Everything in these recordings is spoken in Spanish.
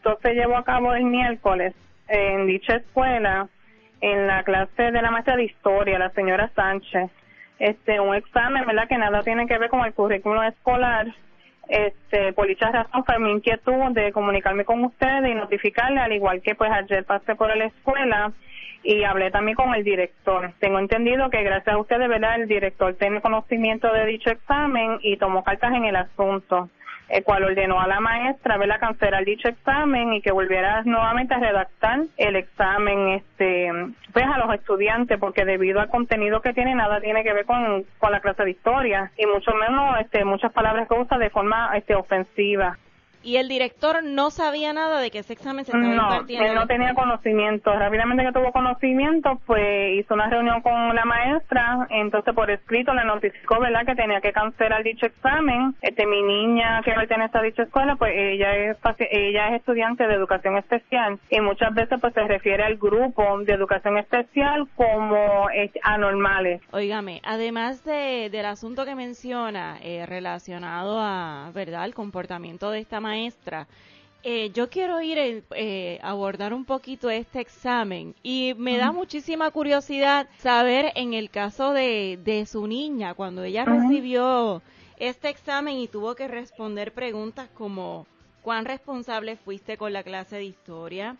esto se llevó a cabo el miércoles en dicha escuela, en la clase de la maestra de historia, la señora Sánchez. Un examen, ¿verdad?, que nada tiene que ver con el currículo escolar. Por dicha razón fue mi inquietud de comunicarme con ustedes y notificarle, al igual que pues ayer pasé por la escuela y hablé también con el director. Tengo entendido que gracias a ustedes, ¿verdad?, el director tiene conocimiento de dicho examen y tomó cartas en el asunto, el cual ordenó a la maestra, ¿verdad?, cancelar dicho examen y que volviera nuevamente a redactar el examen, pues a los estudiantes, porque debido al contenido que tiene, nada tiene que ver con la clase de historia, y mucho menos, muchas palabras que usa de forma, ofensiva. ¿Y el director no sabía nada de que ese examen se estaba impartiendo? No, él no tenía conocimiento. Rápidamente que tuvo conocimiento, pues hizo una reunión con la maestra, entonces por escrito le notificó, ¿verdad?, que tenía que cancelar dicho examen. Mi niña que pertenece a dicha escuela, pues ella es estudiante de educación especial y muchas veces pues se refiere al grupo de educación especial como anormales. Óigame, además del asunto que menciona relacionado a, ¿verdad?, el comportamiento de esta maestra, yo quiero ir a abordar un poquito este examen y me da muchísima curiosidad saber en el caso de su niña, cuando ella recibió este examen y tuvo que responder preguntas como ¿cuán responsable fuiste con la clase de historia?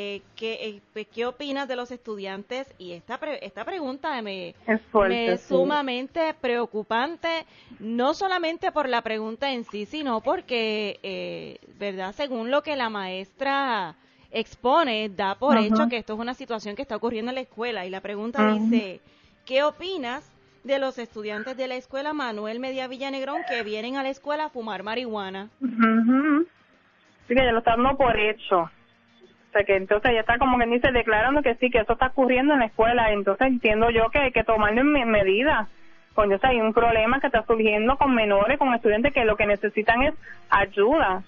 ¿Qué opinas de los estudiantes? Y esta pregunta me es sumamente preocupante, no solamente por la pregunta en sí, sino porque, ¿verdad?, según lo que la maestra expone, da por hecho que esto es una situación que está ocurriendo en la escuela. Y la pregunta dice, ¿qué opinas de los estudiantes de la escuela Manuel Media Villanegrón que vienen a la escuela a fumar marihuana? Sí, que ya lo está dando por hecho. O sea, que entonces ya está como que dice declarando que sí, que eso está ocurriendo en la escuela. Entonces entiendo yo que hay que tomarle medidas. Porque hay un problema que está surgiendo con menores, con estudiantes que lo que necesitan es ayuda.